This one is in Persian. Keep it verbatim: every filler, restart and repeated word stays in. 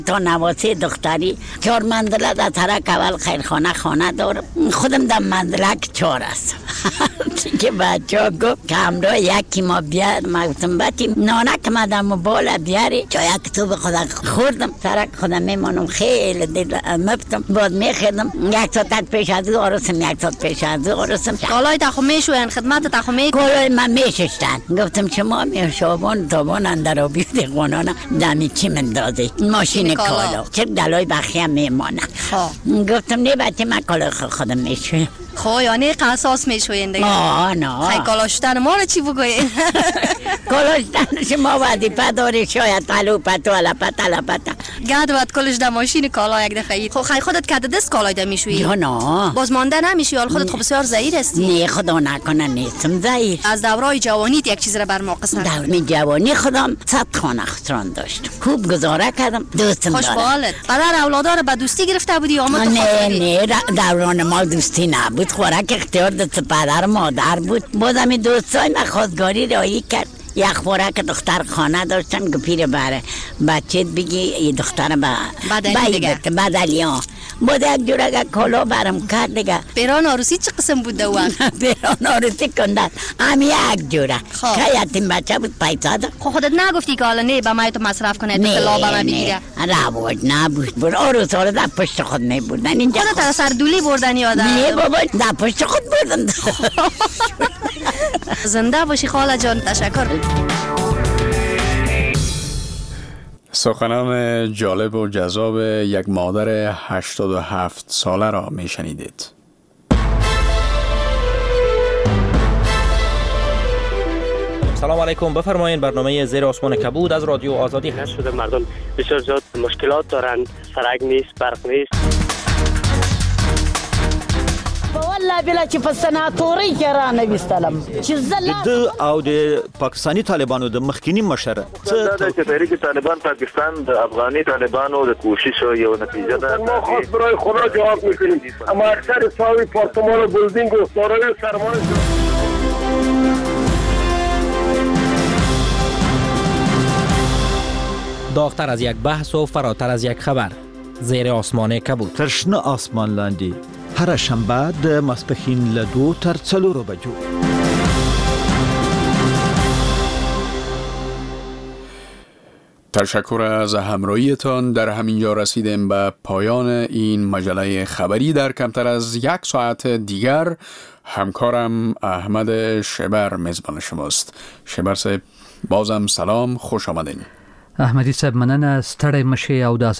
تا نواسه دختری چهار منزله در ترک اول خیرخانه خانه دارم. خودم در منزلک چهار است. که بچه ها گفت که همراه یکی ما بیار. ما گفتم بچه نانک مدم و بالا بیاری چای یک تو به خودم خوردم. ترک خودم میمانم خیلی دل مفتم باید میخیدم. یک ساعت پیش از او آرسم یک ساعت پیش از او آرسم. کالای تخو میشوین خدمت تخو می کالای من میششتن. گفتم شما می شابان تابان اندر آبی دیقوانانه دمی چی مندازی ماشین کالا چه دلای بخیم میمانه. گفتم نه بچه من کالای خودم میشویم. خو یعنی قصاص میشوین دیگه. آه نه خیلی کالاشتن ما رو چی بگوین؟ کالاشتن شما وظیفه داری شاید تلوپت و لپت لپت گرد باید کلش در ماشین کالا یک دفعه. خو خیلی خودت کده دست کالای در میشوی؟ یا نه باز مانده نمیشی حال خودت خب بسیار ضعیف هستی. نه خدا نکنه نیستم ضعیف. از دورای جوانیت یک چیز را بر ما قصه کن. دوران جوانی خودم صد خانه خسران داشتم. خوب گزاره کردم دوستم دارم. خوشحالت. پدر اولادا رو به دوستی گرفته بودی یا نه نه دوران ما دوستی نبود. خوراک اختیار دست پدر مادر بود. بازم دوستای من خواستگاری رایی کرد. یک خوراک دختر خانه داشتن که پیر بره بچه بگی یه دختر با بدلی دیگه بدلیان بود یک جور اگه کالا برم کرد دیگه. پیران آروسی چه قسم بود دوان؟ پیران آروسی کندن همی یک جوره که یتیم بچه بود پیسا ده. خب خودت نگفتی که حالا نه با ما تو مصرف کنه تو کلا با من بگیره؟ نه رواج نبود بود آروس آروس در پشت خود می بردن. خودت از سر دولی بردن یادم؟ نه بابا در پشت خود بردن. زنده باشی خاله جان تشکر. سخنان جالب و جذاب یک مادر هشتاد و هفت ساله را می شنیدید. سلام علیکم، بفرمایید. برنامه زیر آسمان کبود از رادیو آزادی هست. شده مردم بسیار زیاد مشکلات دارند، سرک نیست، برق نیست. والله بلا چې په سناتوري کې را نه وستلم چې زلا د او د پاکستاني طالبانو د مخکینی مشر څه چې تحریک طالبان پاکستان د افغاني طالبانو د کوشش یو نتیجه ده. ما خاص برای خدا جواب میکنیم. اما اکثر ساوی پارتمان و بلدینگ و دارای سرمایه داغتر از یک بحث و فراتر از یک خبر. زیر آسمان کبود. ترشنه آسمان لاندی هر شنبه د ماسپښین له دو تر څلورو بجو. تشکر از همراهیتان. در همینجا رسیدیم به پایان این مجله خبری. در کمتر از یک ساعت دیگر همکارم احمد شبر میزبان شماست. شبر صاحب بازم سلام، خوش آمدین. احمدی صاحب مننه، ستړی مشي او د